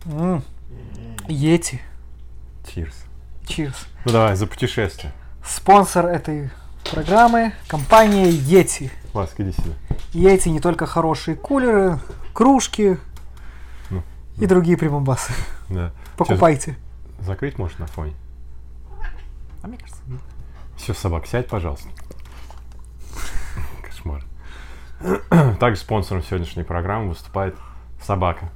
Йети. Cheers. Cheers. Ну давай, за путешествие. Спонсор этой программы – компания Yeti. Ласка, иди сюда. Yeti не только хорошие кулеры, кружки и другие прибамбасы. Да. Покупайте. Закрыть можешь на фоне? А мне кажется, Все, собак, сядь, пожалуйста. Кошмар. Также спонсором сегодняшней программы выступает собака.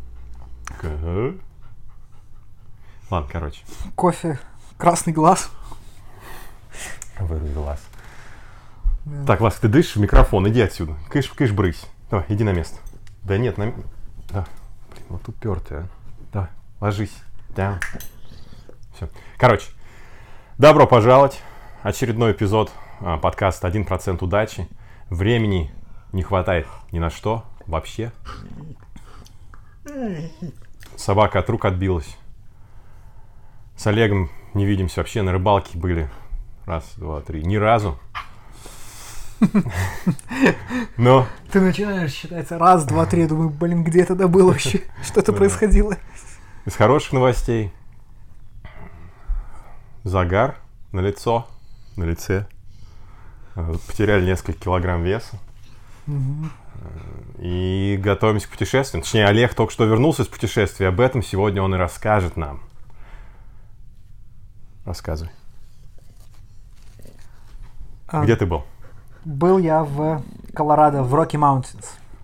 Ладно, короче. кофе, красный глаз. Вырви глаз. Да. Так, Ласка, ты дышишь в микрофон, иди отсюда. Кыш, брысь. Давай, иди на место. Да нет, да. Блин, вот упертый, а. Давай, ложись. Да. Все. Короче, добро пожаловать. Очередной эпизод подкаста «1% удачи». Времени не хватает ни на что вообще. Собака от рук отбилась. С Олегом не видимся вообще. На рыбалке были. Раз, два, три. Ни разу. Но... Ты начинаешь считать раз, два, три. Я думаю, блин, где это было вообще? Что-то происходило. Из хороших новостей. Загар на лице. Потеряли несколько килограмм веса. И готовимся к путешествию. Точнее, Олег только что вернулся из путешествия. Об этом сегодня он и расскажет нам. Рассказывай. Где ты был? Был я в Колорадо, в Rocky Mountains.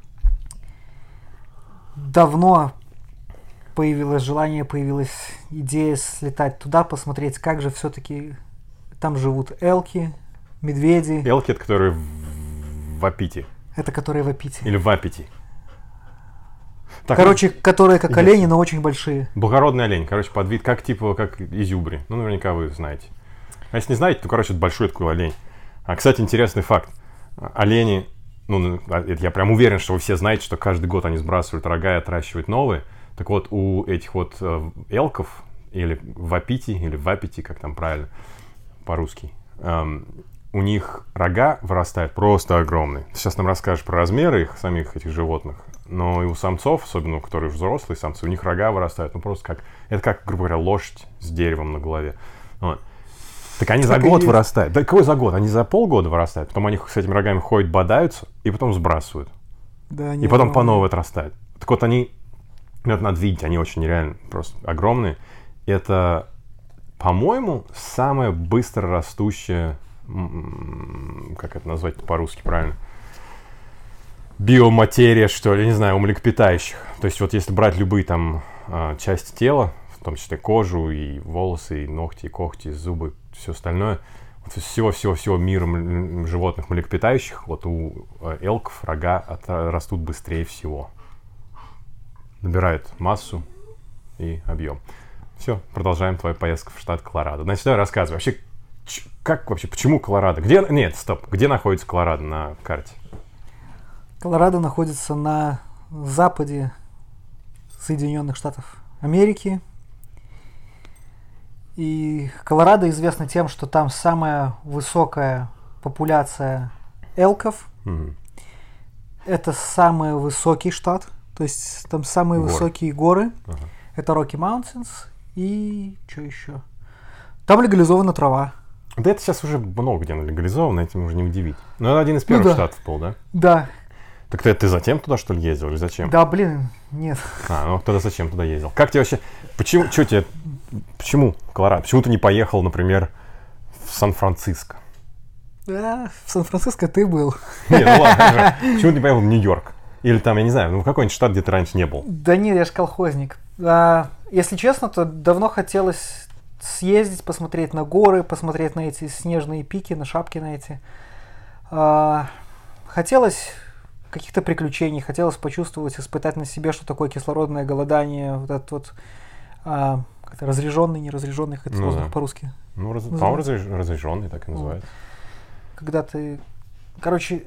Давно появилось желание, появилась идея слетать туда, посмотреть, как же все-таки там живут элки, медведи. Элки, это которые в Вапити. Это которые в Апите. Или в Апити. Так, короче, которые как олени, но очень большие. Благородный олень, короче, подвид, как изюбри. Ну, наверняка вы знаете. А если не знаете, то, короче, это большой такой олень. А, кстати, интересный факт. Олени, это я прям уверен, что вы все знаете, что каждый год они сбрасывают рога и отращивают новые. Так вот, у этих вот элков, или вапити, или вапити, как там правильно по-русски, у них рога вырастают просто огромные. Сейчас нам расскажешь про размеры их, самих этих животных. Но и у самцов, особенно у которых взрослые самцы, у них рога вырастают, просто как, грубо говоря, лошадь с деревом на голове. Вот. Так они за год вырастают. Да какой за год? Они за полгода вырастают. Потом они с этими рогами ходят, бодаются, и потом сбрасывают. Да, и потом по новой отрастают. Так вот они, это надо видеть, они очень нереально просто огромные. Это, по-моему, самая быстро растущая, как это назвать по-русски правильно, биоматерия, что ли, не знаю, у млекопитающих. То есть вот если брать любые там части тела, в том числе кожу и волосы, и ногти, и когти, и зубы, все остальное, вот из всего мира животных млекопитающих, вот у элков рога растут быстрее всего. Набирают массу и объем. Все, продолжаем твою поездку в штат Колорадо. Значит, давай рассказывай. Вообще, почему Колорадо? Где находится Колорадо на карте? Колорадо находится на западе Соединенных Штатов Америки. И Колорадо известно тем, что там самая высокая популяция элков. Это самый высокий штат. То есть там самые высокие горы. Это Rocky Mountains. И что еще? Там легализована трава. Да это сейчас уже много где легализовано, этим уже не удивить. Но это один из первых штатов был, да? Да. Так ты затем туда, что ли, ездил, или зачем? Да, нет. Тогда зачем туда ездил? Как тебе вообще... Почему Колорадо? Почему ты не поехал, например, в Сан-Франциско? Да, в Сан-Франциско ты был. Нет, ну ладно. Почему ты не поехал в Нью-Йорк? Или там, я не знаю, в какой-нибудь штат, где ты раньше не был? Да нет, я же колхозник. Если честно, то давно хотелось съездить, посмотреть на горы, посмотреть на эти снежные пики, на шапки на эти. Хотелось каких-то приключений, хотелось почувствовать, испытать на себе, что такое кислородное голодание, вот этот вот разряженный, неразряженный, как это воздух по-русски. По-моему, разряженный, так и называется. Когда ты... Короче,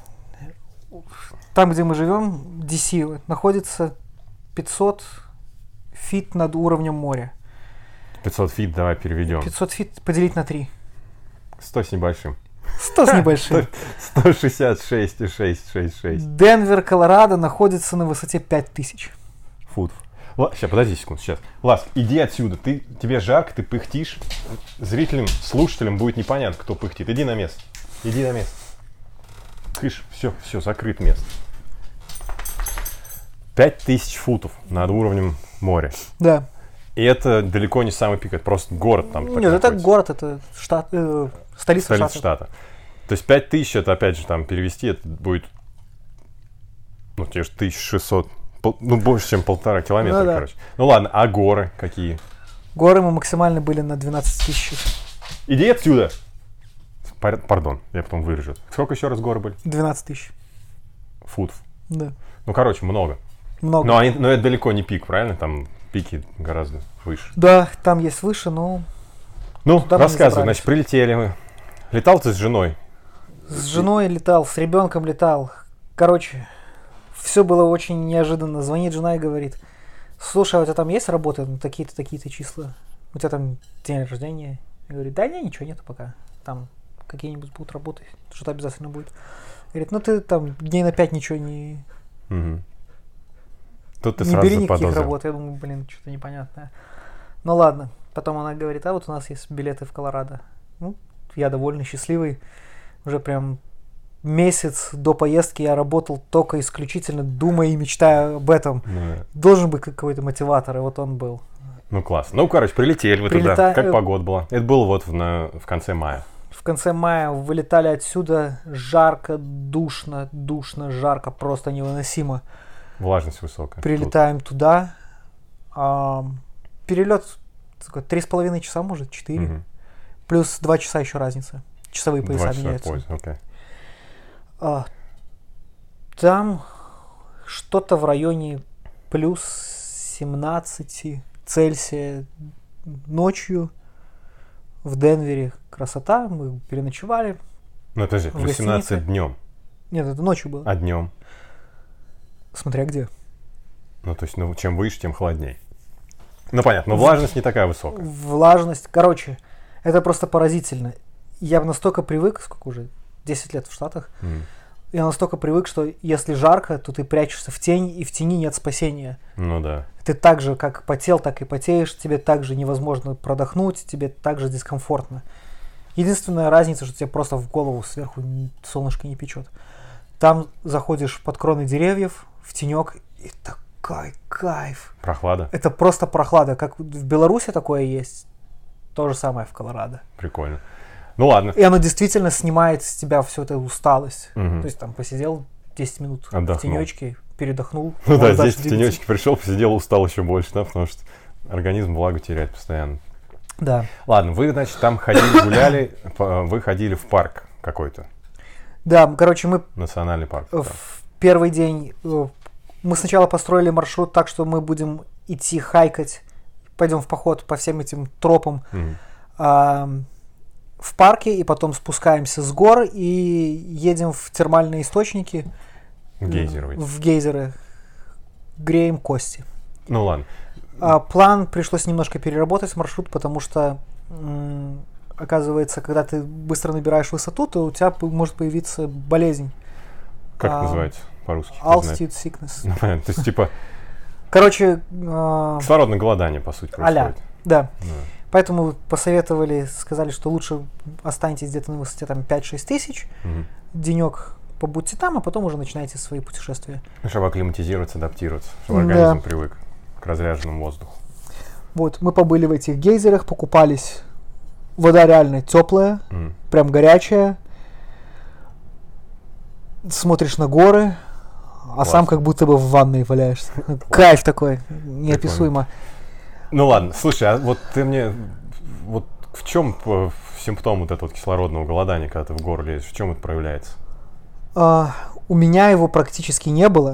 там, где мы живем, DC, находится 500 фит над уровнем моря. 500 фит, давай переведем. 500 фит поделить на 3. 100 с небольшим. 100 с небольшим. 166,666. Денвер, Колорадо находится на высоте 5000 фут. Сейчас, подожди секунду, сейчас. Лас, иди отсюда. Тебе жарко, ты пыхтишь. Зрителям, слушателям будет непонятно, кто пыхтит. Иди на место. Иди на место. Кыш, все, закрыт место. 5000 футов над уровнем моря. Да. И это далеко не самый пик, это просто город там. Нет, это город, это штат, столица штата. То есть 5000, это опять же там перевести, это будет, ну, те же 1600, ну, больше, чем 1,5 километра, да. короче. Ну ладно, а горы какие? Горы мы максимально были на 12 тысяч. Иди отсюда! Пардон, я потом вырежу. Сколько еще раз горы были? 12 тысяч. Футов. Да. Ну, короче, много. Много. Но это далеко не пик, правильно? Там пики гораздо выше. Да, там есть выше, но... Ну, рассказывай, значит, прилетели мы. Летал ты с женой? С женой летал, с ребенком летал. Короче, все было очень неожиданно. Звонит жена и говорит: слушай, а у тебя там есть работа? Ну, такие-то, такие-то числа. У тебя там день рождения? Я говорю: да не, ничего нету пока. Там какие-нибудь будут работы, что-то обязательно будет. Говорит: ну ты там дней на 5 ничего не... Угу. Тут ты не сразу бери никаких заподозрил. работ. Я думаю, блин, что-то непонятное. Ну ладно. Потом она говорит: а вот у нас есть билеты в Колорадо. Ну, я довольно счастливый. Уже прям месяц до поездки я работал только исключительно думая и мечтая об этом. Да. Должен быть какой-то мотиватор, и вот он был. Ну, классно. Ну, короче, прилетели вы туда. Как погода была? Это было вот в конце мая. В конце мая вылетали отсюда. Жарко, душно, жарко, просто невыносимо. Влажность высокая. Прилетаем туда. Перелет 3,5 часа, может, 4. Угу. Плюс 2 часа еще разница. Часовые пояса меняются. Okay. Там что-то в районе плюс 17 Цельсия ночью в Денвере. Красота. Мы переночевали. Ну, подожди, плюс 17 днем. Нет, это ночью было. А днем? Смотря где. Ну, то есть, чем выше, тем холоднее. Ну, понятно, но влажность не такая высокая. Влажность, короче, это просто поразительно. Я настолько привык, сколько уже, 10 лет в Штатах, я настолько привык, что если жарко, то ты прячешься в тень, и в тени нет спасения. Ну да. Ты так же, как потел, так и потеешь, тебе так же невозможно продохнуть, тебе так же дискомфортно. Единственная разница, что тебе просто в голову сверху солнышко не печет. Там заходишь под кроны деревьев, в тенек, и такой кайф. Прохлада? Это просто прохлада. Как в Беларуси такое есть, то же самое в Колорадо. Прикольно. Ну ладно. И оно действительно снимает с тебя всю эту усталость. Угу. То есть там посидел 10 минут отдохнул. В тенечке, передохнул. Ну да, здесь в тенечке пришел, посидел, устал еще больше, да, потому что организм влагу теряет постоянно. Да. Ладно, вы, значит, там ходили, гуляли, вы ходили в парк какой-то. Да, короче, мы... Национальный парк. В первый день мы сначала построили маршрут так, что мы будем идти хайкать, пойдем в поход по всем этим тропам в парке, и потом спускаемся с гор и едем в термальные источники. В гейзеры. Греем кости. Ну ладно. План пришлось немножко переработать, маршрут, потому что, оказывается, когда ты быстро набираешь высоту, то у тебя может появиться болезнь. Как это называется по-русски? Altitude sickness. Ну, понятно. То есть, типа... Короче... кислородное голодание, по сути, происходит. Да. Поэтому посоветовали, сказали, что лучше останьтесь где-то на высоте там 5-6 тысяч, денек побудьте там, а потом уже начинайте свои путешествия. Чтобы акклиматизироваться, адаптироваться, чтобы организм привык к разряженному воздуху. Вот, мы побыли в этих гейзерах, покупались. Вода реально теплая, прям горячая. Смотришь на горы, а сам как будто бы в ванной валяешься. Кайф такой, неописуемо. Ну ладно, слушай, а вот ты мне, вот в чем симптом вот этого кислородного голодания, когда ты в гору лезешь, в чем это проявляется? У меня его практически не было.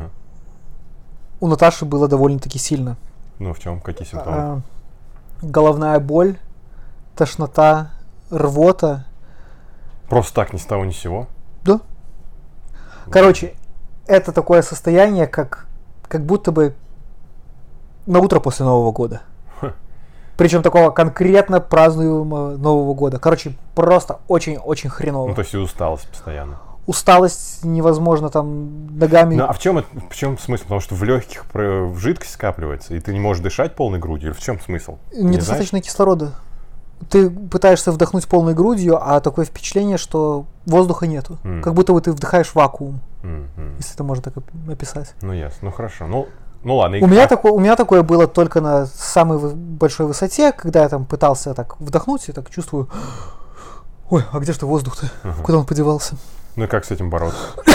У Наташи было довольно-таки сильно. Ну в чем, какие симптомы? Головная боль, тошнота, рвота. Просто так, ни с того ни с сего? Да. Короче, это такое состояние, как будто бы на утро после Нового года. Причем такого конкретно празднуемого Нового года. Короче, просто очень-очень хреново. Ну, то есть и усталость постоянно. усталость невозможно там ногами. Ну, а в чем смысл? Потому что в легких жидкость скапливается, и ты не можешь дышать полной грудью? Или в чем смысл? Недостаточно кислорода. Ты пытаешься вдохнуть полной грудью, а такое впечатление, что воздуха нету. Как будто бы ты вдыхаешь вакуум. Если это можно так описать. Ну, ясно. Ну, хорошо. Ну ладно. У меня такое было только на самой большой высоте, когда я там пытался так вдохнуть, и так чувствую, ой, а где же воздух-то? Куда он подевался? Ну и как с этим бороться?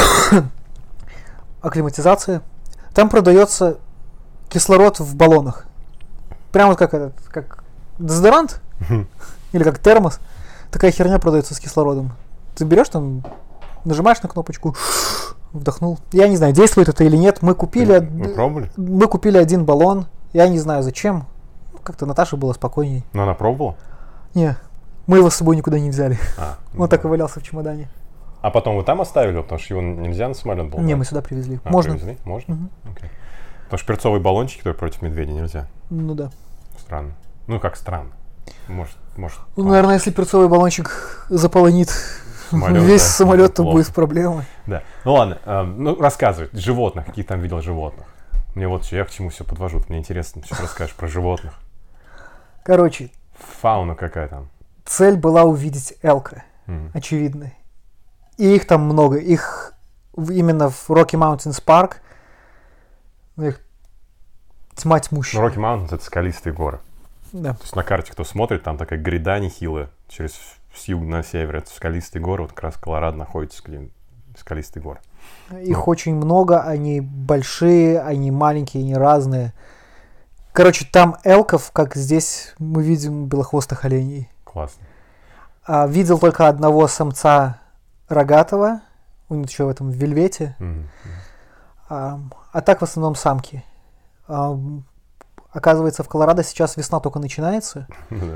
Акклиматизация. Там продается кислород в баллонах. Прямо вот как дезодорант или как термос. Такая херня продается с кислородом. Ты берешь там, нажимаешь на кнопочку, вдохнул. Я не знаю, действует это или нет. Мы купили один баллон. Я не знаю зачем. Как-то Наташе было спокойней. Но она пробовала? Не, мы его с собой никуда не взяли. Он так и валялся в чемодане. А потом вы там оставили, потому что его нельзя на самолет был? Не, мы сюда привезли. Можно. Привезли? Можно? Okay. Потому что перцовые баллончики которые против медведя нельзя. Ну да. Странно. Ну как странно? Может. Ну, наверное, если перцовый баллончик заполонит весь самолет, то будет проблема. Да. Ну ладно, рассказывай. Животных, какие там видел животных? Мне вот я к чему все подвожу. Мне интересно, что расскажешь про животных. Короче. Фауна какая там? Цель была увидеть элка. Очевидно. И их там много. Их именно в Rocky Mountains Park. Их тьма тьмущая. Rocky Mountains — это скалистые горы. Да. То есть на карте, кто смотрит, там такая гряда нехилая. С юга на север. Это скалистые горы. Вот как раз Колорадо находится, где скалистые горы. Их очень много. Они большие, они маленькие, они разные. Короче, там элков, как здесь мы видим белохвостых оленей. Классно. Видел только одного самца рогатого, он еще в этом вельвете, а так в основном самки. Оказывается, в Колорадо сейчас весна только начинается,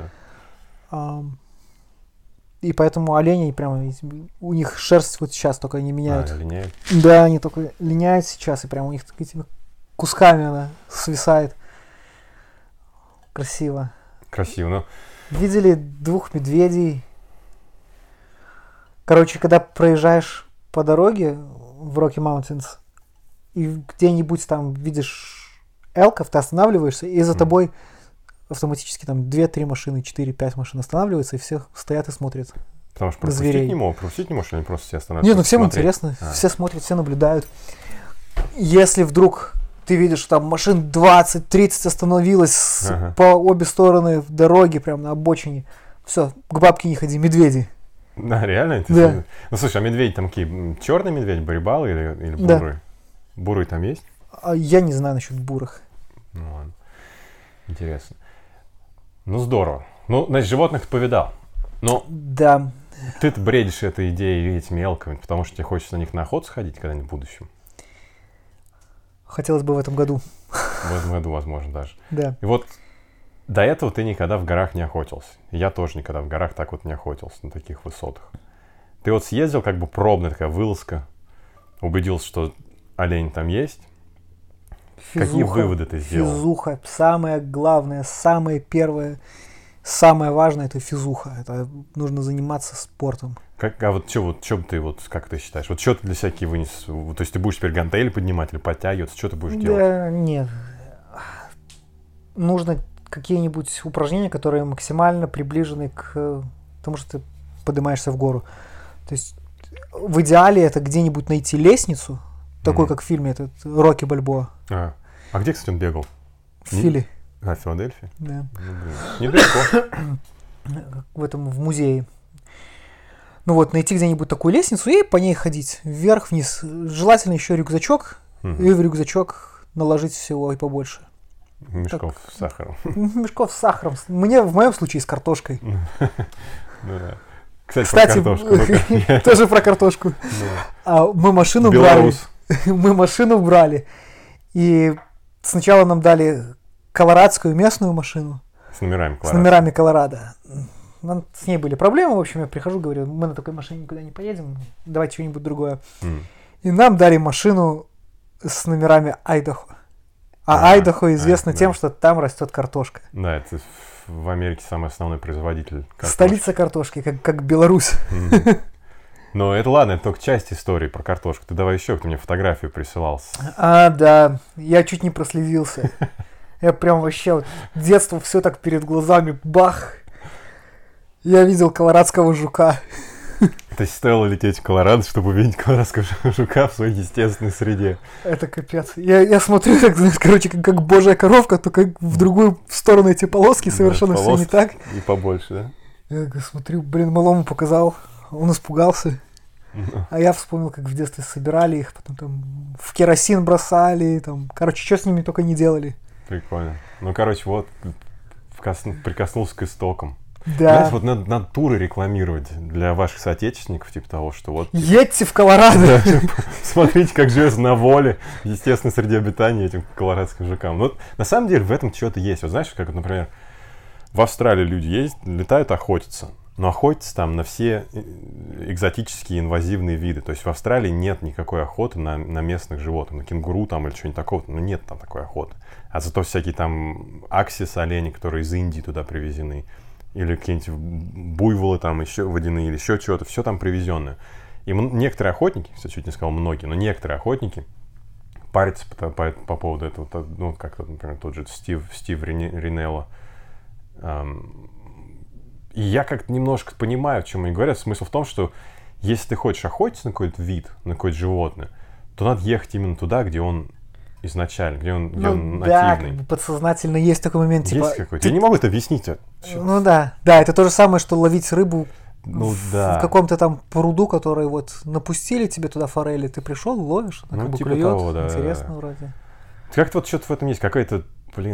и поэтому оленей прямо, у них шерсть вот сейчас только они меняют. Линяют? Да, они только линяют сейчас, и прямо у них этими кусками она свисает. Красиво. Красиво, но... Видели 2 медведей. Короче, когда проезжаешь по дороге в Rocky Mountains и где-нибудь там видишь элков, ты останавливаешься, и за тобой автоматически там 2-3 машины, 4-5 машин останавливаются, и все стоят и смотрят. Потому что пропустить не можешь, или они просто все останавливаются? Нет, ну всем интересно, все смотрят, все наблюдают. Если вдруг ты видишь, что там машин 20-30 остановилось по обе стороны дороги, прям на обочине, все, к бабке не ходи, медведи. Да, реально? Да. Ну, слушай, а медведи там какие? Черный медведь, барибал или бурый? Да. Бурый там есть? Я не знаю насчет бурых. Ну, ладно. Интересно. Ну, здорово. Ну, значит, животных ты повидал. Но да. Ты-то бредишь этой идеей этими элками, потому что тебе хочется на них на охоту сходить когда-нибудь в будущем? Хотелось бы в этом году. В этом году, возможно, даже. Да. И вот до этого ты никогда в горах не охотился. Я тоже никогда в горах так вот не охотился, на таких высотах. Ты вот съездил, как бы пробная такая вылазка, убедился, что олень там есть. Какие выводы ты сделал? Физуха. Самое главное, самое первое, самое важное — это физуха. Это нужно заниматься спортом. А вот что ты вот, как ты считаешь? Вот что ты для себя вынес? То есть ты будешь теперь гантели поднимать или подтягиваться? Что ты будешь делать? Да, нет. Нужно какие-нибудь упражнения, которые максимально приближены к тому, что ты поднимаешься в гору. То есть в идеале это где-нибудь найти лестницу, такой, как в фильме этот Рокки Бальбоа. А где, кстати, он бегал? В Филе. В Филадельфии? Да. Недалеко. В музее. Ну вот, найти где-нибудь такую лестницу и по ней ходить вверх-вниз. Желательно еще рюкзачок, и в рюкзачок наложить всего и побольше. Мешков с сахаром. Мешков с сахаром. В моем случае с картошкой. Кстати, про картошку. Тоже про картошку. Мы машину брали. Мы машину брали. И сначала нам дали колорадскую местную машину. С номерами Колорадо. С номерами Колорадо. С ней были проблемы. В общем, я прихожу, говорю, мы на такой машине никуда не поедем. Давайте что-нибудь другое. И нам дали машину с номерами Айдахо. Айдахо известно тем, что там растет картошка. Да, это в Америке самый основной производитель картошки. Столица картошки, как Беларусь. Но это ладно, это только часть истории про картошку. Ты давай еще, кто мне фотографию присылал. Да, я чуть не прослезился. Я прям вообще вот детство все так перед глазами, бах. Я видел колорадского жука. То есть стоило лететь в Колорадо, чтобы увидеть колорадского жука в своей естественной среде. Это капец. Я смотрю, как божья коровка, только в другую сторону эти полоски, совершенно все не так. И побольше, да? Я смотрю, малому показал, он испугался. А я вспомнил, как в детстве собирали их, потом там в керосин бросали, там, короче, что с ними только не делали. Прикольно. Ну, короче, вот прикоснулся к истокам. Да. Знаете, вот надо туры рекламировать для ваших соотечественников, типа того, что вот... Едьте в Колорадо! Смотрите, как живет на воле, естественно, среди обитания этим колорадским жукам. Вот на самом деле в этом что-то есть. Вот знаешь, как, например, в Австралии люди летают охотиться, но охотятся там на все экзотические инвазивные виды. То есть в Австралии нет никакой охоты на местных животных, на кенгуру там или что-нибудь такого, но нет там такой охоты. А зато всякие там аксис олени, которые из Индии туда привезены, или какие-нибудь буйволы там еще водяные, или еще чего-то, все там привезенное. И некоторые охотники, кстати, чуть не сказал многие, но некоторые охотники парятся по поводу этого, ну, как, например, тот же Стив Ринелло. И я как-то немножко понимаю, о чем они говорят. Смысл в том, что если ты хочешь охотиться на какой-то вид, на какое-то животное, то надо ехать именно туда, где он изначально, где он нативный. Да, как бы подсознательно есть такой момент, есть типа... какой-то? Я не могу это объяснить. Ну да, это то же самое, что ловить рыбу да. в каком-то там пруду, который вот напустили тебе туда форели, ты пришел, ловишь, она как бы типа клюет, того, да, интересно да. вроде. Как-то вот что-то в этом есть, какая-то,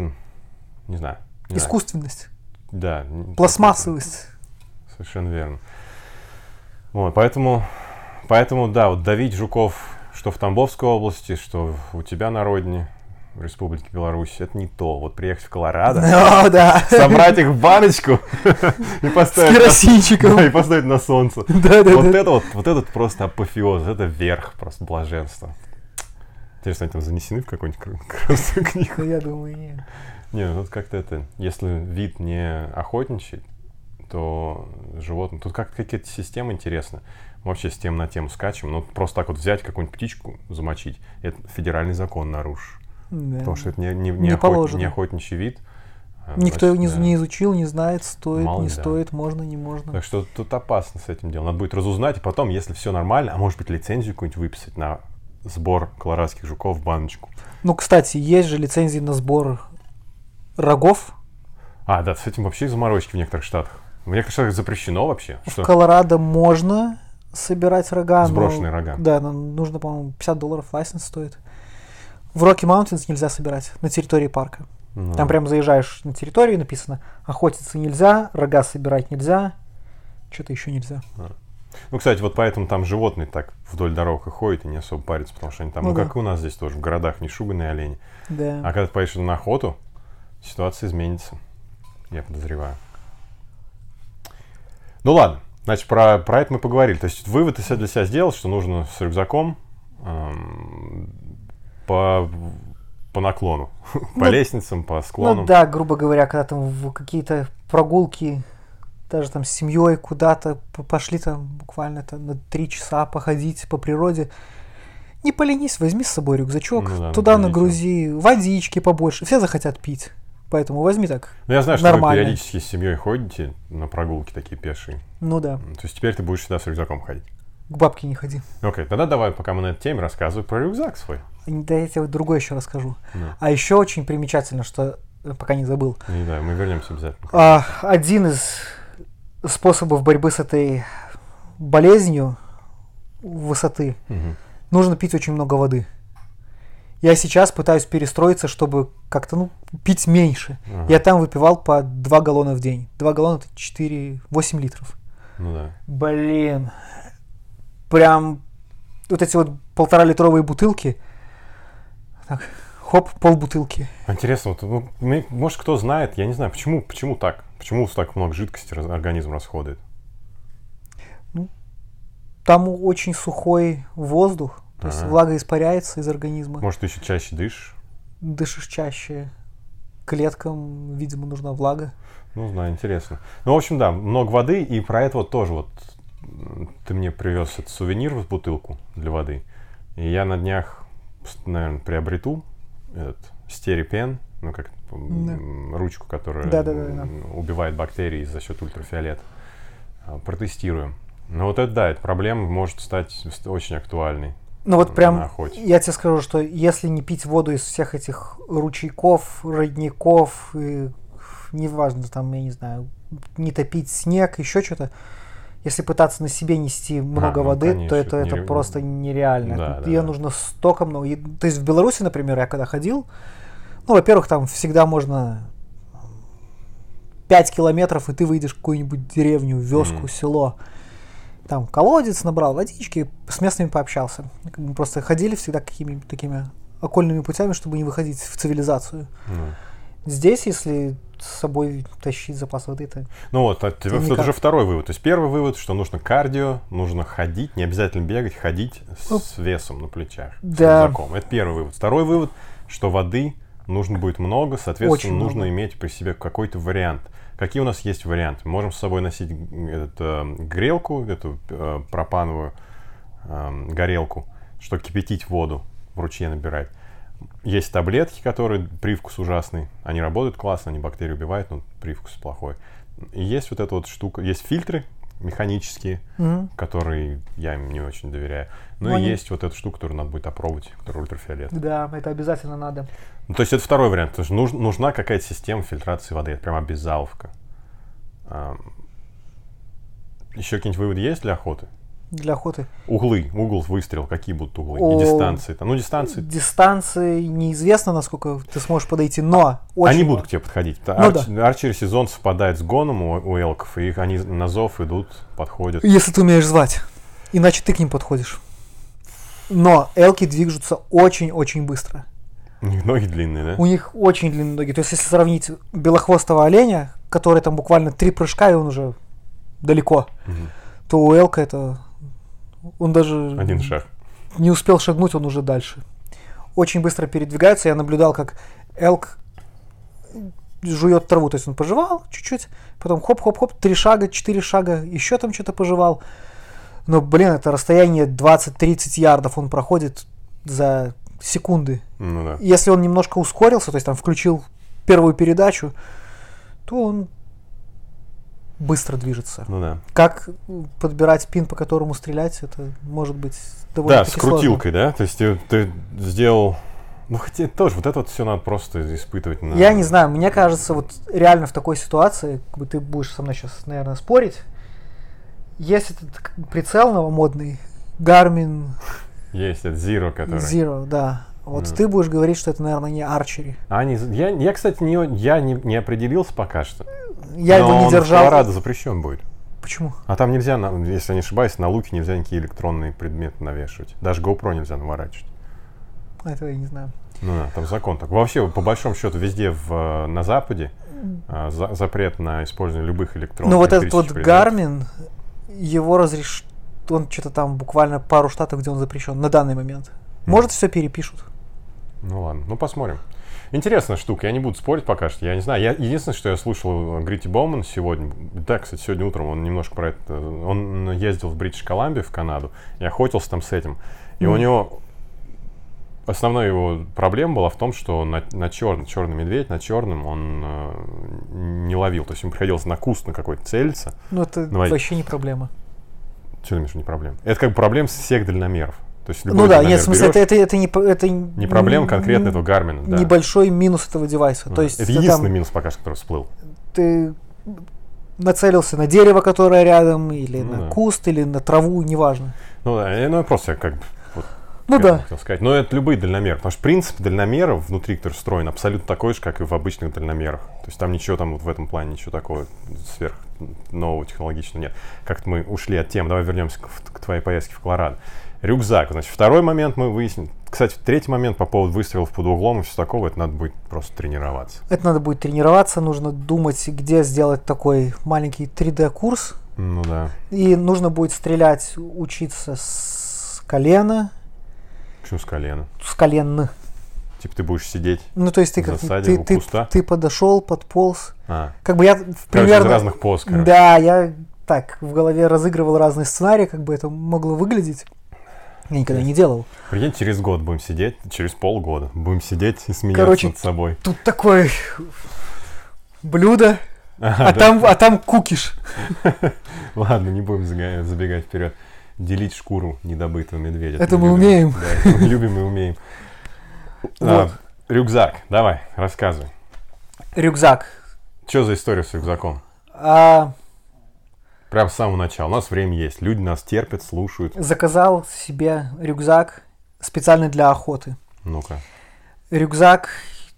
не знаю. Искусственность. Да. Пластмассовость. Совершенно верно. Вот, поэтому, да, вот давить жуков, что в Тамбовской области, что у тебя на родине, в Республике Беларусь, это не то. Вот приехать в Колорадо, собрать их в баночку и поставить... С керосинчиком. И поставить на солнце. Вот этот просто апофеоз, это верх просто блаженства. Интересно, они там занесены в какую-нибудь красную книгу? Я думаю, нет. Не, ну тут как-то если вид не охотничий, то животное... Тут как какие-то системы интересны. Мы вообще с тем на тему скачем. Ну, просто так вот взять какую-нибудь птичку, замочить, это федеральный закон нарушишь. Да. Потому что это не охотничий вид. Никто его не изучил, не знает, стоит, мало не ли, стоит, можно, не можно. Так что тут опасно с этим делом. Надо будет разузнать, и потом, если все нормально, а может быть лицензию какую-нибудь выписать на сбор колорадских жуков в баночку. Ну, кстати, есть же лицензии на сбор рогов. Да, с этим вообще заморочки в некоторых штатах. В некоторых штатах запрещено вообще. В Колорадо можно собирать рога. Сброшенные рога. Да, но нужно, по-моему, $50 лайсенс стоит. В Rocky Mountains нельзя собирать на территории парка. Там прям заезжаешь на территорию, написано, охотиться нельзя, рога собирать нельзя, что-то еще нельзя. Ну, кстати, вот поэтому там животные так вдоль дорог и ходят и не особо парятся, потому что они там, как и у нас здесь тоже, в городах не шуганые олени. Да. А когда ты поедешь на охоту, ситуация изменится, я подозреваю. Ну ладно, значит, про это мы поговорили. То есть вывод ты для себя сделал, что нужно с рюкзаком по наклону, по лестницам, по склонам. Ну да, грубо говоря, когда там в какие-то прогулки, даже там с семьей куда-то пошли там буквально на 3 часа походить по природе, не поленись, возьми с собой рюкзачок, туда нагрузи водички побольше, все захотят пить. Поэтому возьми так. Ну, я знаю, нормально. Что вы периодически с семьей ходите на прогулки такие пешие. Ну да. То есть теперь ты будешь сюда с рюкзаком ходить. К бабке не ходи. Окей, тогда давай, пока мы на этой теме, рассказывай про рюкзак свой. Да, я тебе другое еще расскажу. А еще очень примечательно, что пока не забыл. Да, мы вернемся обязательно. Один из способов борьбы с этой болезнью высоты, нужно пить очень много воды. Я сейчас пытаюсь перестроиться, чтобы как-то пить меньше. Я там выпивал по 2 галлона в день. 2 галлона это 8 литров. Ну да. Блин. Прям вот эти вот 1,5-литровые бутылки. Так, хоп, полбутылки. Интересно, может кто знает, я не знаю, почему так? Почему так много жидкости организм расходует? Там очень сухой воздух. То есть влага испаряется из организма. Может, ты еще чаще дышишь? Дышишь чаще. Клеткам, видимо, нужна влага. Ну, знаю, интересно. Ну, в общем, да, много воды, и про это вот тоже вот ты мне привез этот сувенир в бутылку для воды, и я на днях, наверное, приобрету этот стерипен, ну, как ручку, которая убивает бактерии за счет ультрафиолета. Протестируем. Но вот это, да, эта проблема может стать очень актуальной. Ну вот прям, я тебе скажу, что если не пить воду из всех этих ручейков, родников, и, неважно, там, я не знаю, не топить снег, еще что-то, если пытаться на себе нести много воды, конечно, то это просто нереально. Да, Ее нужно столько много. То есть в Беларуси, например, я когда ходил, ну, во-первых, там всегда можно 5 километров, и ты выйдешь в какую-нибудь деревню, вёску, село. Там колодец, набрал водички, с местными пообщался. Мы просто ходили всегда какими-то такими окольными путями, чтобы не выходить в цивилизацию. Здесь, если с собой тащить запас воды, то... Ну вот, это уже второй вывод. То есть первый вывод, что нужно кардио, нужно ходить, не обязательно бегать, ходить с весом на плечах, с рюкзаком. Это первый вывод. Второй вывод, что воды нужно будет много, соответственно, нужно иметь при себе какой-то вариант. Какие у нас есть варианты? Мы можем с собой носить грелку, эту пропановую горелку, чтобы кипятить воду, в ручье набирать. Есть таблетки, которые привкус ужасный. Они работают классно, они бактерии убивают, но привкус плохой. И есть вот эта вот штука. Есть фильтры механические, которые я им не очень доверяю. Но и есть вот эта штука, которую надо будет опробовать, которая ультрафиолет. Да, это обязательно надо. Ну, то есть это второй вариант. То есть нужна какая-то система фильтрации воды. Это прям обязаловка. Еще какие-нибудь выводы есть для охоты? Для охоты. Угол выстрел, какие будут углы? И дистанции. Там, дистанции. Дистанции неизвестно, насколько ты сможешь подойти, но очень... Они будут к тебе подходить. Арчери сезон совпадает с гоном у элков, и они на зов идут, подходят. Если ты умеешь звать, иначе ты к ним подходишь. Но элки движутся очень-очень быстро. У них ноги длинные, да? У них очень длинные ноги. То есть, если сравнить белохвостого оленя, который там буквально 3 прыжка, и он уже далеко, то у элка это... Он даже... Один шаг. Не успел шагнуть, он уже дальше. Очень быстро передвигается. Я наблюдал, как элк жует траву. То есть он пожевал чуть-чуть, потом хоп-хоп-хоп, 3 шага, 4 шага, еще там что-то пожевал. Но, блин, это расстояние 20-30 ярдов он проходит за секунды. Ну, да. Если он немножко ускорился, то есть там включил первую передачу, то он быстро движется. Ну да. Как подбирать пин, по которому стрелять, это может быть довольно-таки сложно. Да, с крутилкой, да? То есть ты сделал... Ну, хотя тоже, вот это вот все надо просто испытывать. Я не знаю, мне кажется, вот реально в такой ситуации, как бы ты будешь со мной сейчас, наверное, спорить, есть этот прицел новомодный, Garmin... Есть, это Zero, который... Zero, да. Вот ты будешь говорить, что это, наверное, не арчери. Я, кстати, не определился пока что. Я его не держал. В Колорадо запрещен будет. Почему? А там нельзя, если я не ошибаюсь, на луке нельзя никакие электронные предметы навешивать. Даже GoPro нельзя наворачивать. Этого я не знаю. Ну да, там закон так. Вообще, по большому счету, везде на Западе запрет на использование любых электронных. Ну вот этот вот Garmin, его он что-то там буквально пару штатов, где он запрещен на данный момент. Может, все перепишут. Ну ладно, посмотрим. Интересная штука, я не буду спорить пока что, я не знаю. Единственное, что я слушал Грити Боуман сегодня, да, кстати, сегодня утром он немножко про это, он ездил в Бритиш Колумбию, в Канаду, и охотился там с этим. И у него основная его проблема была в том, что на черный медведь, на черном он не ловил. То есть ему приходилось на куст на какой-то целиться. Ну это вообще не проблема. Что ты имеешь в виду не проблема? Это как бы проблема всех дальномеров. То есть ну да, нет, в смысле, это не проблема конкретно этого Гармина. Да. Небольшой минус этого девайса. То есть это единственный минус пока что, который всплыл. Ты нацелился на дерево, которое рядом, или на куст, или на траву, неважно. Ну да, просто как бы хотел сказать. Но это любые дальномеры. Потому что принцип дальномеров внутри, который встроен, абсолютно такой же, как и в обычных дальномерах. То есть там ничего там вот в этом плане, ничего такого сверх нового технологичного нет. Как-то мы ушли от темы. Давай вернемся к твоей поездке в Колорадо. Рюкзак. Значит, второй момент мы выясним. Кстати, третий момент по поводу выстрелов под углом и все такого, это надо будет просто тренироваться. Это надо будет тренироваться, нужно думать, где сделать такой маленький 3D-курс. Ну да. И нужно будет стрелять, учиться с колена. Почему с колена? С колен. Типа ты будешь сидеть то есть в засаде, у куста? Ты подошел, подполз. Как бы я примерно... из разных поз, короче. Да, я так в голове разыгрывал разные сценарии, как бы это могло выглядеть. Я никогда не делал. Прикинь, через год будем сидеть, через полгода будем сидеть и смеяться над собой. Тут такое блюдо, там кукиш. Ладно, не будем забегать вперед. Делить шкуру недобытого медведя. Это мы умеем. Да, это мы любим и умеем. Рюкзак, давай, рассказывай. Рюкзак. Что за история с рюкзаком? Прям с самого начала. У нас время есть. Люди нас терпят, слушают. Заказал себе рюкзак специально для охоты. Ну-ка. Рюкзак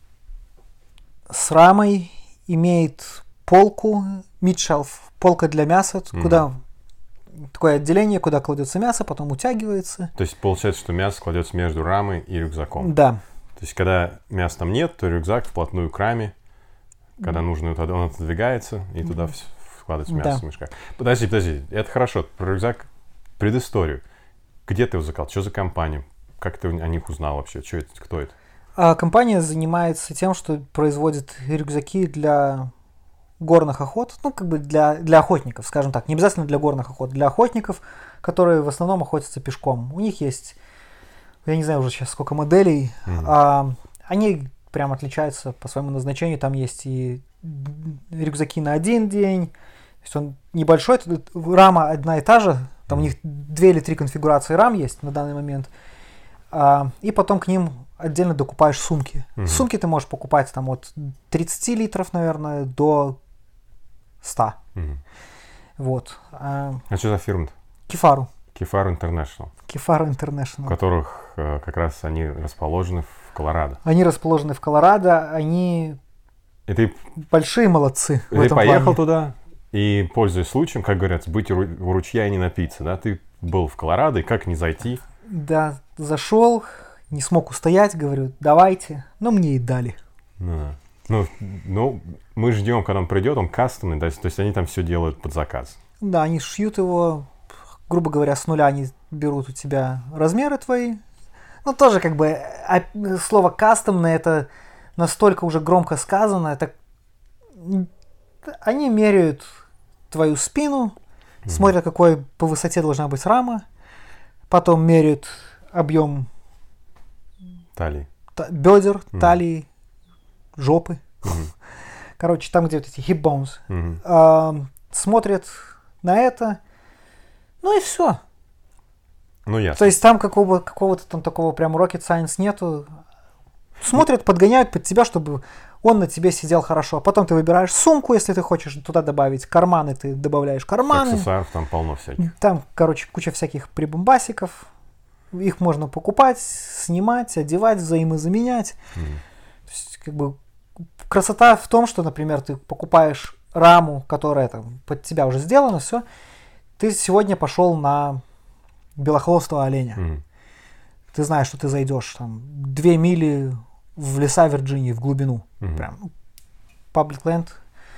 с рамой, имеет полку, мидшелф, полка для мяса, куда такое отделение, куда кладется мясо, потом утягивается. То есть получается, что мясо кладется между рамой и рюкзаком. Да. То есть когда мяса там нет, то рюкзак вплотную к раме. Когда нужно, он отодвигается, и туда вкладывается мясо в мешках. Подожди, это хорошо. Про рюкзак предысторию. Где ты его заказал? Что за компания? Как ты о них узнал вообще? Что это? Кто это? Компания занимается тем, что производит рюкзаки для горных охот, ну, как бы для охотников, скажем так. Не обязательно для горных охот, для охотников, которые в основном охотятся пешком. У них есть, я не знаю уже сейчас сколько моделей, они прям отличаются по своему назначению. Там есть и рюкзаки на один день. То есть он небольшой, рама одна и та же. Там у них 2 или 3 конфигурации рам есть на данный момент. И потом к ним отдельно докупаешь сумки. Сумки ты можешь покупать там от 30 литров, наверное, до 100. Вот. А что за фирма-то? Кефару. Кефару International. Кефару International. У которых как раз они расположены в Колорадо. Они расположены в Колорадо, они большие молодцы в этом плане. Ты поехал туда и, пользуясь случаем, как говорят, быть у ручья и не напиться, да? Ты был в Колорадо, и как не зайти? Да, зашел, не смог устоять, говорю, давайте, но мне и дали. Ну, мы ждем, когда он придет, он кастомный, то есть они там все делают под заказ. Да, они шьют его, грубо говоря, с нуля они берут у тебя размеры твои. Ну, тоже как бы слово кастомное, это настолько уже громко сказано, это они меряют твою спину, смотрят, какой по высоте должна быть рама, потом меряют объем талии, бедер, талии, жопы. Короче, там, где вот эти hip bones. Смотрят на это, ну и все. Ну, ясно. То есть там какого-то там такого прям rocket science нету. Смотрят, подгоняют под тебя, чтобы он на тебе сидел хорошо. Потом ты выбираешь сумку, если ты хочешь туда добавить. Карманы ты добавляешь карманы. Аксессуаров там полно всяких. Там, короче, куча всяких прибамбасиков. Их можно покупать, снимать, одевать, взаимозаменять. То есть, как бы, красота в том, что, например, ты покупаешь раму, которая там под тебя уже сделана, все. Ты сегодня пошел на белохвостого оленя. Ты знаешь, что ты зайдешь там 2 мили в леса Вирджинии, в глубину. Прям public land.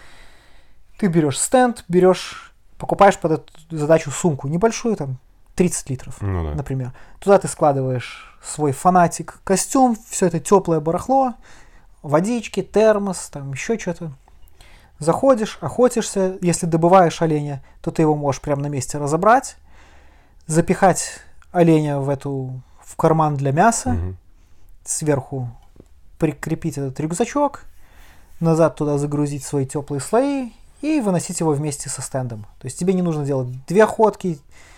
Ты берешь стенд, покупаешь под эту задачу сумку небольшую, там 30 литров, например. Туда ты складываешь свой фанатик, костюм, все это теплое барахло, водички, термос, там еще что-то. Заходишь, охотишься. Если добываешь оленя, то ты его можешь прямо на месте разобрать, запихать оленя в карман для мяса, сверху прикрепить этот рюкзачок, назад туда загрузить свои теплые слои и выносить его вместе со стендом. То есть тебе не нужно делать 2 ходки,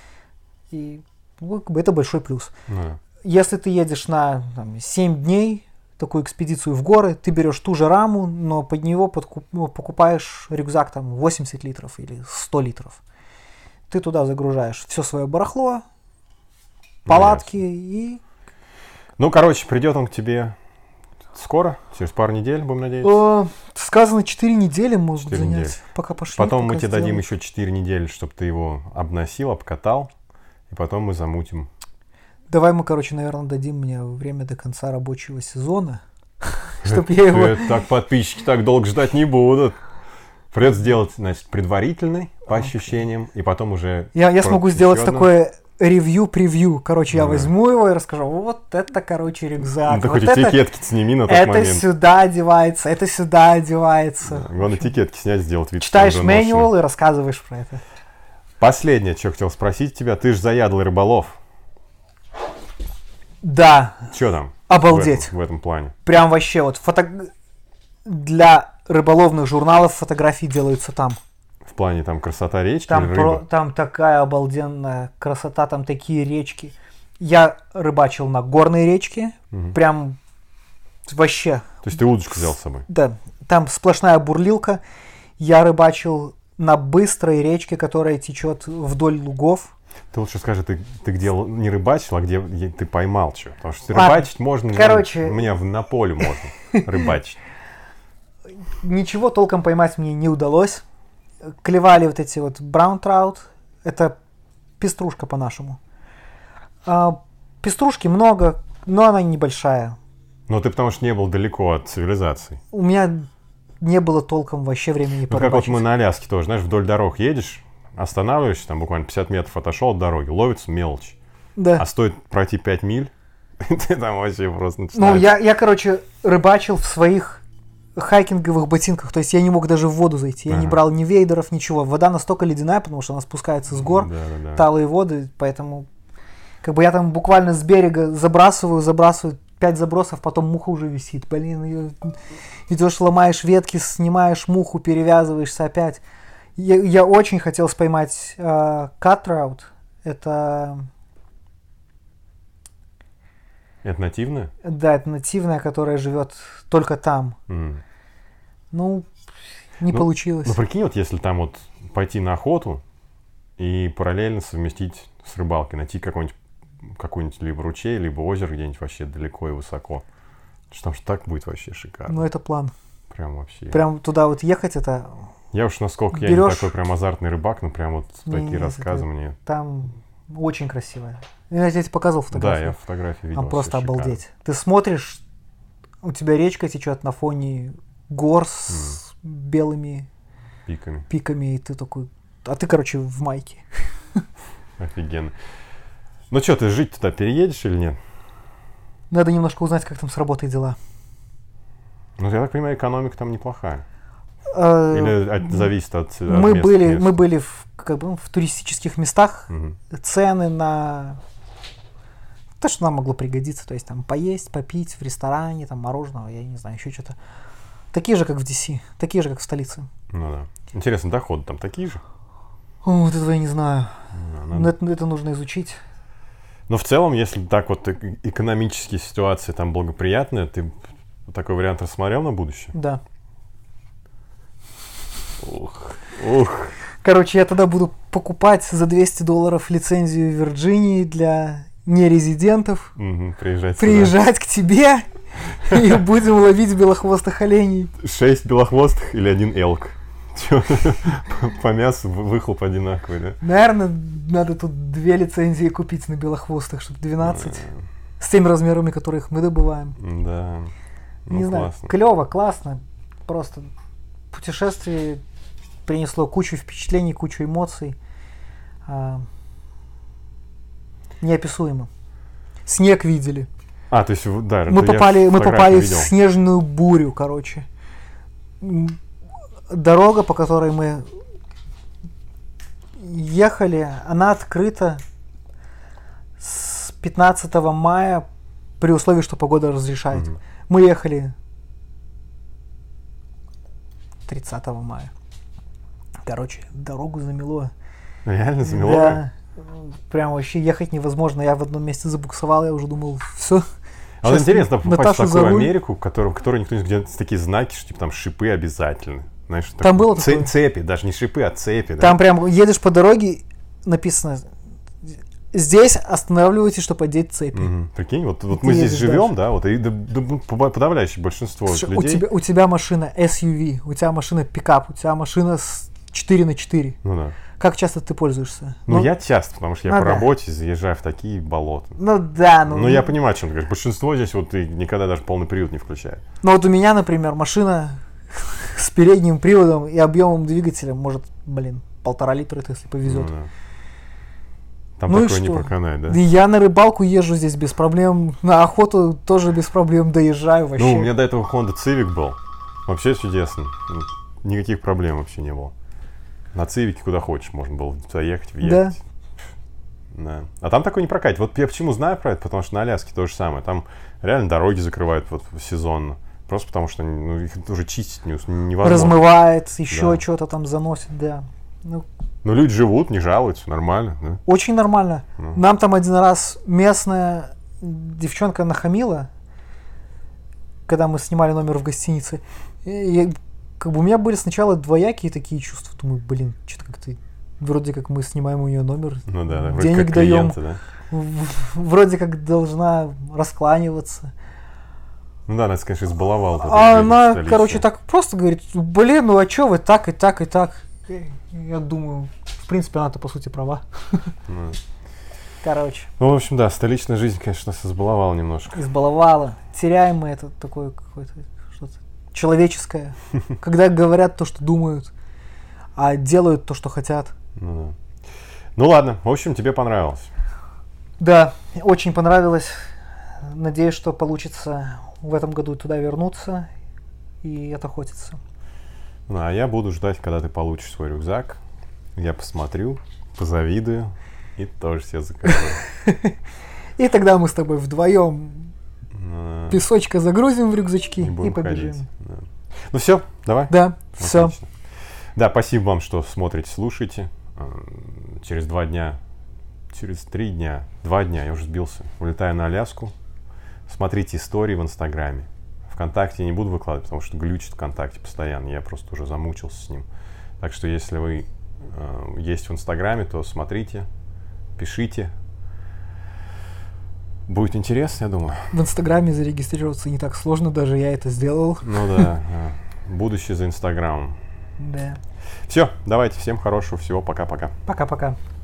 и это большой плюс. Если ты едешь на 7 дней, такую экспедицию в горы, ты берешь ту же раму, но под него покупаешь рюкзак там 80 литров или 100 литров. Ты туда загружаешь все свое барахло, палатки и... Ну, короче, придет он к тебе скоро, через пару недель, будем надеяться. Сказано, 4 недели могут занять, пока пошли. Потом мы тебе дадим еще 4 недели, чтобы ты его обносил, обкатал, и потом мы замутим. Давай мы, наверное, дадим мне время до конца рабочего сезона, чтобы я его... Так подписчики так долго ждать не будут. Придется сделать, значит, предварительный, по ощущениям, и потом уже... Я смогу сделать такое ревью-превью. Короче, я возьму его и расскажу, вот это, рюкзак. Ну, ты хоть этикетки сними на тот момент. Это сюда одевается, это сюда одевается. Главное, этикетки снять, сделать вид. Читаешь менюал и рассказываешь про это. Последнее, что хотел спросить тебя. Ты же заядлый рыболов. Да. Что там? Обалдеть. В этом плане. Прям вообще вот для рыболовных журналов фотографии делаются там. В плане там красота речки Там, или рыба? там такая обалденная красота, там такие речки. Я рыбачил на горной речке, прям вообще. То есть ты удочку взял с собой? Да, там сплошная бурлилка. Я рыбачил на быстрой речке, которая течет вдоль лугов. Ты лучше скажи, ты где не рыбачил, а где ты поймал что? Потому что рыбачить можно, короче, мне на поле можно рыбачить. Ничего толком поймать мне не удалось. Клевали вот эти вот браун траут. Это пеструшка по-нашему. Пеструшки много, но она небольшая. Но ты потому что не был далеко от цивилизации. У меня не было толком вообще времени порыбачить. Как вот мы на Аляске тоже, знаешь, вдоль дорог едешь, останавливаешься, там буквально 50 метров отошел от дороги, ловится мелочь. Да. А стоит пройти 5 миль, ты там вообще просто начинаешь... Ну, я, короче, рыбачил в своих хайкинговых ботинках, то есть я не мог даже в воду зайти, я не брал ни вейдеров, ничего. Вода настолько ледяная, потому что она спускается с гор, талые воды, поэтому как бы я там буквально с берега забрасываю 5 забросов, потом муха уже висит. Блин, ее идешь, ломаешь ветки, снимаешь муху, перевязываешься опять. Я очень хотел поймать cutthroat. Это нативная? Да, это нативная, которая живет только там. Ну, не получилось. Ну, прикинь, вот если там вот пойти на охоту и параллельно совместить с рыбалкой, найти какой-нибудь либо ручей, либо озеро где-нибудь вообще далеко и высоко. Потому что так будет вообще шикарно. Ну, это план. Прям вообще. Прям туда вот ехать, это... Я уж насколько я не такой прям азартный рыбак, но прям вот такие рассказы мне... Там очень красиво. Я тебе показывал фотографию. Да, я фотографии видел. Там просто обалдеть. Ты смотришь, у тебя речка течет на фоне гор с белыми пиками, и ты такой... А ты, короче, в майке. Офигенно. Ну что, ты жить туда переедешь или нет? Надо немножко узнать, как там с работой дела. Ну, я так понимаю, экономика там неплохая. Или зависит от мы были в туристических местах. Цены на то, что нам могло пригодиться. То есть там поесть, попить в ресторане, там мороженого, я не знаю, еще что-то. Такие же, как в DC, такие же, как в столице. Ну да. Интересно, доходы там такие же? О, вот этого я не знаю. Но это нужно изучить. Но в целом, если так вот экономические ситуации там благоприятные, ты такой вариант рассмотрел на будущее? Да. Ух. Короче, я тогда буду покупать за $200 лицензию в Вирджинии для нерезидентов. Приезжать к тебе и будем ловить белохвостых оленей. 6 белохвостых или 1 элк? По мясу выхлоп одинаковый, да? Наверное, надо тут 2 лицензии купить на белохвостых, чтобы 12. С теми размерами, которых мы добываем. Да. Не знаю, клево, классно. Просто путешествие принесло кучу впечатлений, кучу эмоций. Неописуемо. Снег видели. То есть, да, мы попали в снежную бурю, короче. Дорога, по которой мы ехали, она открыта с 15 мая при условии, что погода разрешает. Мы ехали 30 мая. Короче, дорогу замело. Реально замело? Да. Прям вообще ехать невозможно. Я в одном месте забуксовал, я уже думал, все. А вот интересно попасть в такую Америку, в которой никто не где такие знаки, что типа там шипы обязательно. Знаешь, там было такое? Цепи, даже не шипы, а цепи. Там прям едешь по дороге, написано: здесь останавливайтесь, чтобы одеть цепи. Прикинь, вот мы здесь живем, да, вот и подавляющее большинство людей. У тебя машина SUV, у тебя машина пикап, у тебя машина 4x4. Ну да. Как часто ты пользуешься? Я часто, потому что я по работе заезжаю в такие болота. Ну да. Ну я понимаю, о чем ты говоришь. Большинство здесь вот и никогда даже полный привод не включает. Ну вот у меня, например, машина с передним приводом и объемом двигателя может, 1,5 литра, если повезет. Ну, да. Там такое не проканает, да? Я на рыбалку езжу здесь без проблем, на охоту тоже без проблем доезжаю вообще. Ну, у меня до этого Honda Civic был. Вообще чудесно. Никаких проблем вообще не было. На Цивике куда хочешь можно было заехать, въехать. Да. А там такой не прокатит. Вот я почему знаю про это, потому что на Аляске то же самое. Там реально дороги закрывают вот сезонно. Просто потому что их уже чистить невозможно. Размывает, еще что-то там заносит, да. Ну, люди живут, не жалуются, нормально. Да? Очень нормально. Нам там один раз местная девчонка нахамила, когда мы снимали номер в гостинице. И, как бы у меня были сначала двоякие такие чувства. Думаю, блин, что-то как-то вроде как мы снимаем у нее номер, ну, да, денег даем, да? вроде как должна раскланиваться. Ну да, она, конечно, избаловала. А она, короче, так просто говорит, блин, ну а чё вы так и так и так? Я думаю, в принципе, она-то по сути права. Короче. Ну, в общем, да, столичная жизнь, конечно, нас избаловала немножко. Избаловала. Теряем мы это такое какое-то что-то человеческое. Когда говорят то, что думают, а делают то, что хотят. Ну ладно, в общем, тебе понравилось. Да, очень понравилось. Надеюсь, что получится в этом году туда вернуться и отохотиться. Ну, а я буду ждать, когда ты получишь свой рюкзак. Я посмотрю, позавидую и тоже себе закажу. И тогда мы с тобой вдвоем песочка загрузим в рюкзачки и побежим. Ну все, давай. Да, все. Да, спасибо вам, что смотрите, слушаете. Через 2 дня, через 3 дня, 2 дня, я уже сбился, улетаю на Аляску. Смотрите истории в Инстаграме. ВКонтакте я не буду выкладывать, потому что глючит ВКонтакте постоянно. Я просто уже замучился с ним. Так что если вы есть в Инстаграме, то смотрите, пишите. Будет интересно, я думаю. В Инстаграме зарегистрироваться не так сложно, даже я это сделал. Ну да, будущее за Инстаграмом. Да. Все, давайте, всем хорошего, всего, пока-пока. Пока-пока.